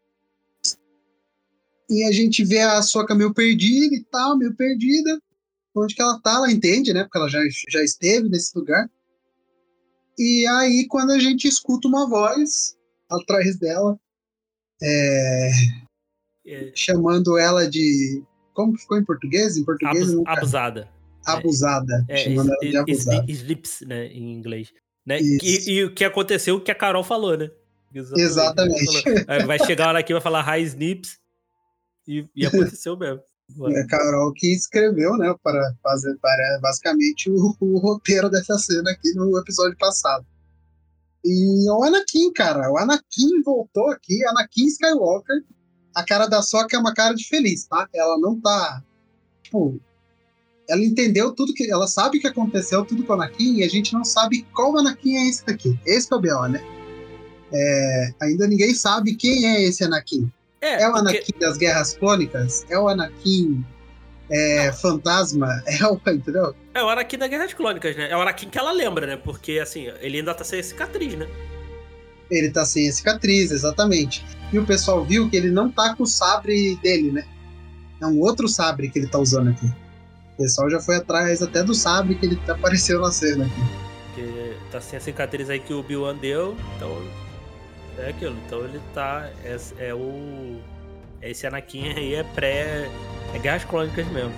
E a gente vê a Ahsoka meio perdida e tal, meio perdida. Onde que ela tá, ela entende, né? Porque ela já, já esteve nesse lugar. E aí, quando a gente escuta uma voz atrás dela, é... É. chamando ela de... Como que ficou em português? Em português Abus, nunca... Abusada. Abusada. É, chamando é, ela de abusada. Slips, né? Em inglês. Né? E, e o que aconteceu, o que a Carol falou, né? Exatamente. Exatamente. Falou. Vai chegar hora aqui, vai falar High Snips. E, e aconteceu mesmo. É a Carol que escreveu, né, para fazer para basicamente o, o roteiro dessa cena aqui no episódio passado. E o Anakin, cara, o Anakin voltou aqui, Anakin Skywalker. A cara da Ahsoka é uma cara de feliz, tá? Ela não tá, tipo, ela entendeu tudo que, ela sabe o que aconteceu, tudo com o Anakin, e a gente não sabe qual Anakin é esse daqui. Esse que é o B O, né? É, ainda ninguém sabe quem é esse Anakin. É, é o Anakin porque... das Guerras Clônicas? É o Anakin é, fantasma? É o, entendeu? É o Anakin das Guerras Clônicas, né? É o Anakin que ela lembra, né? Porque, assim, ele ainda tá sem cicatriz, né? Ele tá sem a cicatriz, exatamente. E o pessoal viu que ele não tá com o sabre dele, né? É um outro sabre que ele tá usando aqui. O pessoal já foi atrás até do sabre que ele apareceu na cena aqui. Porque tá sem a cicatriz aí que o Obi-Wan deu, então... É aquilo, então ele tá. É, é o. Esse Anakin aí é pré. É Guerras Clônicas mesmo.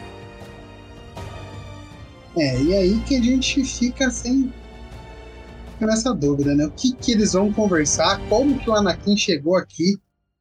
É, e aí que a gente fica sem. Fica nessa dúvida, né? O que que eles vão conversar? Como que o Anakin chegou aqui?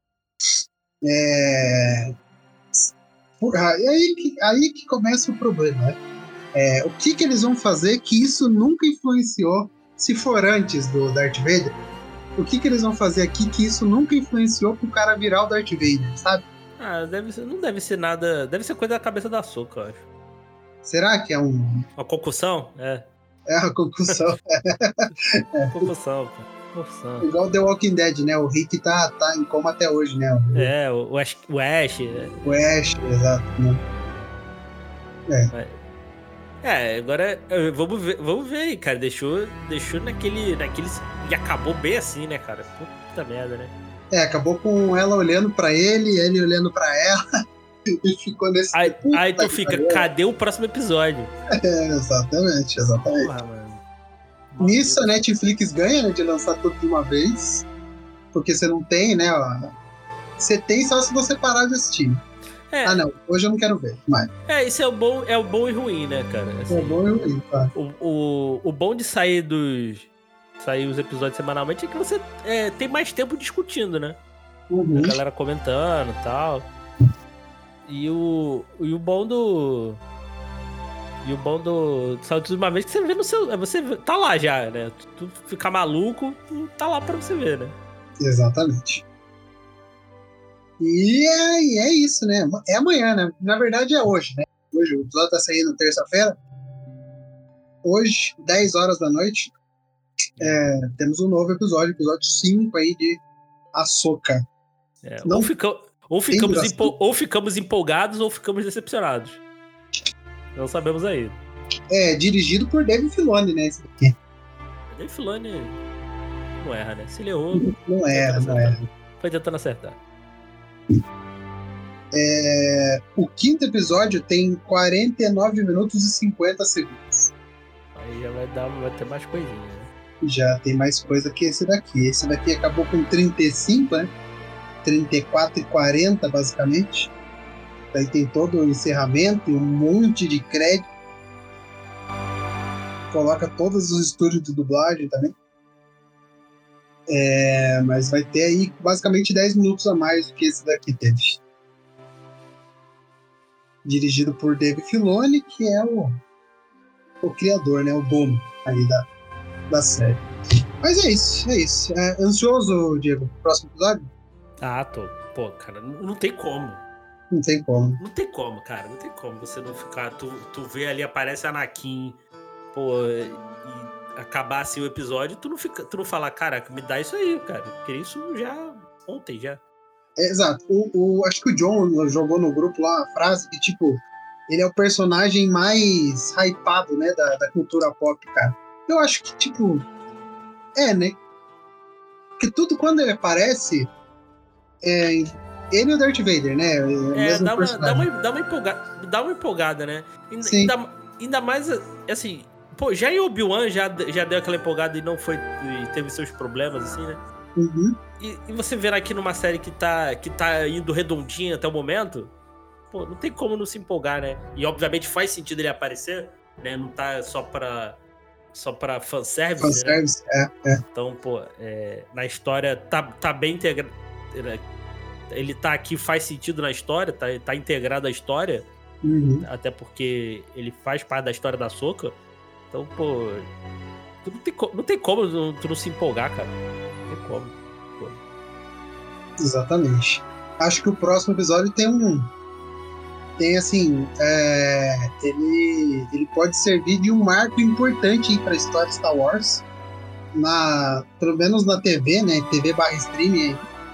É. E aí que, aí que começa o problema, né? É, o que que eles vão fazer que isso nunca influenciou, se for antes do Darth Vader? O que que eles vão fazer aqui que isso nunca influenciou pro cara virar o Darth Vader, sabe? Ah, deve ser, não deve ser nada... Deve ser coisa da cabeça da Ahsoka, eu acho. Será que é um... Uma concussão? É. É uma concussão. é. Concussão, pô. Concussão. Igual The Walking Dead, né? O Rick tá, tá em coma até hoje, né? O... É, o Ash... O Ash, né? O Ash, exato. Né? É. Mas... É, agora vamos ver, vamos ver aí, cara. Deixou, deixou naquele, naquele. E acabou bem assim, né, cara? Puta merda, né? É, acabou com ela olhando pra ele, ele olhando pra ela. E ficou nesse... Aí, Puta aí tu que fica, pariu. cadê o próximo episódio? É, exatamente, exatamente. Porra, mano. Nisso a Netflix ganha, né, de lançar tudo de uma vez, porque você não tem, né, ó, você tem só se você parar de assistir. É, Ah, não, hoje eu não quero ver, mas é, isso é o bom, é o bom e ruim, né, cara? Assim, é bom e ruim, tá? o, o, o bom de sair dos... sair os episódios semanalmente é que você é, tem mais tempo discutindo, né? Uhum. A galera comentando e tal. E o, e o bom do... E o bom do Saiu Tudo de Uma Vez que você vê no seu... Você tá lá já, né? Tu, tu ficar maluco, tu tá lá pra você ver, né? Exatamente. E é, e é isso, né? É amanhã, né? Na verdade é hoje, né? Hoje, o episódio tá saindo terça-feira. Hoje, dez horas da noite, é, temos um novo episódio, episódio cinco aí de Ahsoka. É, Não ou, fica, ou, ficamos tem empo, ou ficamos empolgados ou ficamos decepcionados. Não sabemos aí. É, dirigido por Dave Filoni, né? Esse aqui. Dave Filoni não erra, né? Se ele errou, Não foi erra, tentando não acertar. erra. Foi tentando acertar. É, o quinto episódio tem quarenta e nove minutos e cinquenta segundos. Aí já vai, dar, vai ter mais coisinha, né? Já tem mais coisa que esse daqui. Esse daqui acabou com trinta e cinco, né? trinta e quatro e quarenta, basicamente. Daí tem todo o encerramento e um monte de crédito. Coloca todos os estúdios de dublagem também. É, mas vai ter aí basicamente dez minutos a mais do que esse daqui teve. Dirigido por Dave Filoni, que é o, o criador, né? O dono aí da, da série. Mas é isso, é isso. É, ansioso, Diego, pro próximo episódio? Ah, tô. Pô, cara, não, não tem como. Não tem como. Não tem como, cara. Não tem como você não ficar... Tu, tu vê ali, aparece Anakin, pô, e acabar assim o episódio, tu não, fica, tu não fala, caraca, me dá isso aí, cara. Eu queria isso já ontem, já. É, exato. O, o, acho que o John jogou no grupo lá uma frase que, tipo, ele é o personagem mais hypado, né, da, da cultura pop, cara. Eu acho que, tipo, é, né? Porque tudo quando ele aparece, é, ele e o Darth Vader, né? É, o É, mesmo dá uma, dá, personagem. uma, dá, uma empolga, dá uma empolgada, né? Ainda, Sim. ainda, ainda mais, assim, pô, já em Obi-Wan já, já deu aquela empolgada e não foi, e teve seus problemas, assim, né? Uhum. E, e você ver aqui numa série que tá, que tá indo redondinha até o momento, pô, não tem como não se empolgar, né? E obviamente faz sentido ele aparecer, né? Não tá só pra, só pra fanservice, Fanservice, né? é, é. Então, pô, é, na história tá, tá bem integrado. Ele tá aqui, faz sentido na história, tá, tá integrado à história, Uhum. até porque ele faz parte da história da Ahsoka. Então, pô, tu não, tem, não tem como tu não, tu não se empolgar, cara. Não tem como. Pô. Exatamente. Acho que o próximo episódio tem um. Tem assim. É, ele, ele pode servir de um marco importante para a história de Star Wars. Na, pelo menos na T V, né? T V barra streaming.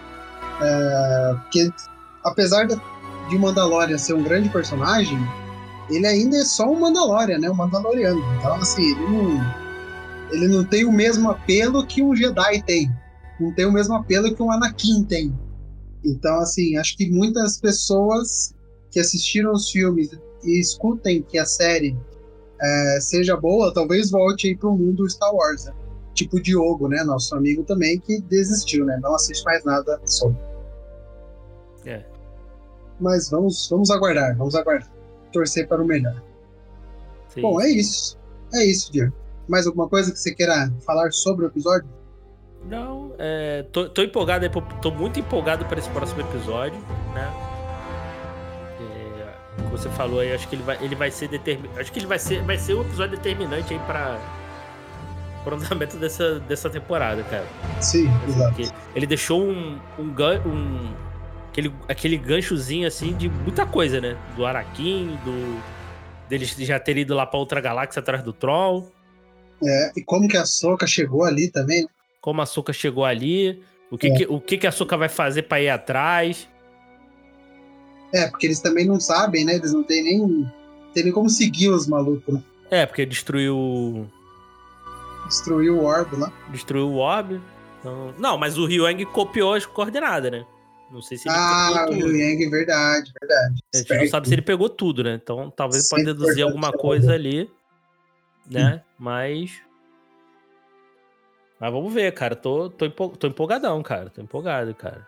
É, porque apesar de, de Mandalorian ser um grande personagem, ele ainda é só um Mandalorian, né? Um Mandaloriano. Então, assim, ele não, ele não tem o mesmo apelo que um Jedi tem. Não tem o mesmo apelo que um Anakin tem. Então, assim, acho que muitas pessoas que assistiram os filmes e escutem que a série é, seja boa, talvez volte aí pro mundo Star Wars, né? Tipo o Diogo, né? Nosso amigo também, que desistiu, né? Não assiste mais nada sobre. É. Mas vamos, vamos aguardar, vamos aguardar. Torcer para o melhor. Sim, Bom, é sim. isso. É isso, Diego. Mais alguma coisa que você queira falar sobre o episódio? Não, é, tô, tô empolgado, tô muito empolgado para esse próximo episódio, né? É, como você falou aí, acho que ele vai, ele vai ser determinante. Acho que ele vai ser, vai ser um episódio determinante aí para o andamento dessa, dessa temporada, cara. Sim, exato. Porque ele deixou um, um, gan, um aquele, aquele ganchozinho assim de muita coisa, né? Do Anakin, do deles já ter ido lá para outra galáxia atrás do Troll. É, e como que a Ahsoka chegou ali também? Como a Ahsoka chegou ali, o que, É. que, o que, que a Ahsoka vai fazer pra ir atrás. É, porque eles também não sabem, né? Eles não têm nem, tem nem como seguir os malucos, né? É, porque destruiu. Destruiu o orbe lá. Destruiu o orbe. Então... Não, mas o Ryuang copiou as coordenadas, né? Não sei se ele ah, pegou tudo. Ah, o Yang, verdade, verdade. A gente não sabe se ele pegou tudo, né? Então talvez pode deduzir alguma coisa ali, né? Hum. Mas... Mas vamos ver, cara. Tô, tô, empol... tô empolgadão, cara. Tô empolgado, cara.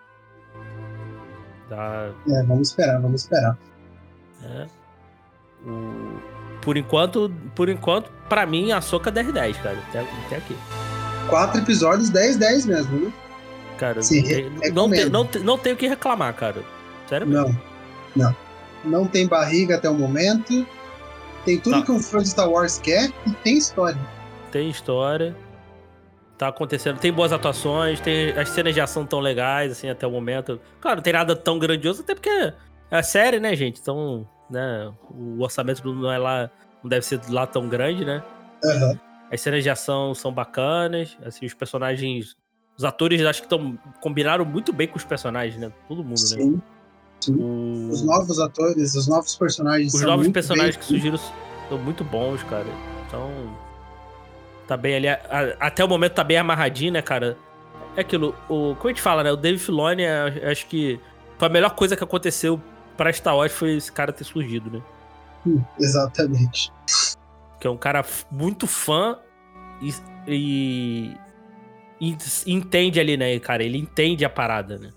Tá... É, vamos esperar, vamos esperar. É. O... Por enquanto, por enquanto, pra mim, a Ahsoka dez dez, cara. Até, até aqui. Quatro episódios, dez dez mesmo, né? Cara, Sim, não, tem, não, tem, não, tem, não tenho o que reclamar, cara. Sério mesmo. Não, não. Não tem barriga até o momento. Tem tudo tá. que um fã de Star Wars quer e tem história. Tem história. Tá acontecendo. Tem boas atuações, tem, as cenas de ação tão legais, assim, até o momento. Claro, não tem nada tão grandioso, até porque é série, né, gente? Então, né, o orçamento não é lá, não deve ser lá tão grande, né? Uhum. As cenas de ação são bacanas, assim, os personagens... Os atores, acho que tão, combinaram muito bem com os personagens, né? Todo mundo, sim, né? Sim, o... Os novos atores, os novos personagens Os são novos muito personagens bem... que surgiram são muito bons, cara. Então... Tá bem ali... A, até o momento tá bem amarradinho, né, cara? É aquilo... O, como a gente fala, né? O Dave Filoni, acho que... Foi a melhor coisa que aconteceu pra Star Wars foi esse cara ter surgido, né? Hum, exatamente. Que é um cara muito fã e... e... entende ali, né, cara? Ele entende a parada, né?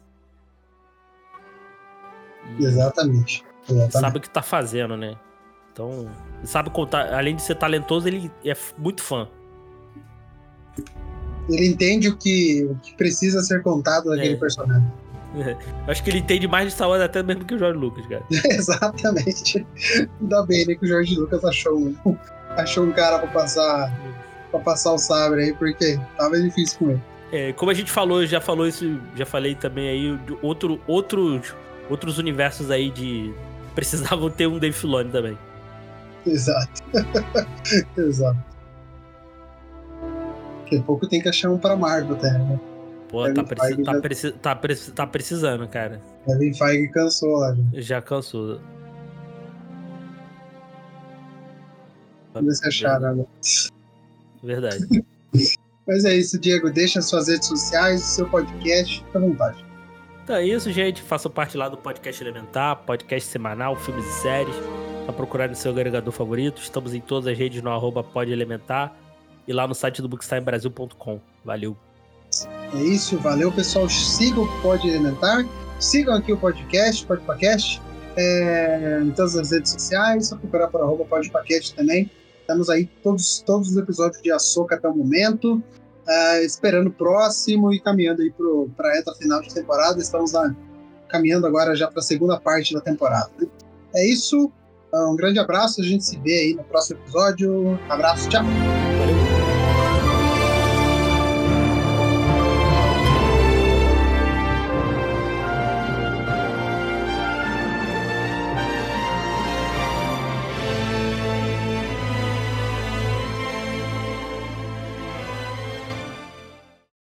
E Exatamente. Exatamente. Sabe o que tá fazendo, né? Então, sabe contar. Além de ser talentoso, ele é muito fã. Ele entende o que, o que precisa ser contado daquele é. personagem. É. Acho que ele entende mais de Star Wars até mesmo que o George Lucas, cara. Exatamente. Ainda bem, né, que o George Lucas achou um, achou um cara pra passar... pra passar o sabre aí, porque tava difícil com ele. É, como a gente falou, já falou isso, já falei também aí, outro, outros, outros universos aí de... precisavam ter um Dave Filoni também. Exato. Exato. Daqui a pouco tem que achar um pra Marvel até, né? Pô, tá, preci tá, já... preci tá, preci tá precisando, cara. Kevin Feige cansou lá, já. Já cansou. Vamos achar, né? Verdade. Mas é isso, Diego. Deixa suas redes sociais, o seu podcast, fica à vontade. Então é isso, gente. Façam parte lá do Podcast Elementar, podcast semanal, filmes e séries. Pra procurar no seu agregador favorito. Estamos em todas as redes no arroba podelementar e lá no site do bookstime brasil ponto com. Valeu. É isso, valeu, pessoal. Sigam o Pod Elementar. Sigam aqui o podcast, Podpacast, é, em todas as redes sociais. Só procurar por arroba Podpacast também. Estamos aí todos, todos os episódios de Ahsoka até o momento, uh, esperando o próximo e caminhando aí para a reta final de temporada. Estamos lá, caminhando agora já para a segunda parte da temporada. É isso, um grande abraço, a gente se vê aí no próximo episódio. Abraço, tchau! Valeu!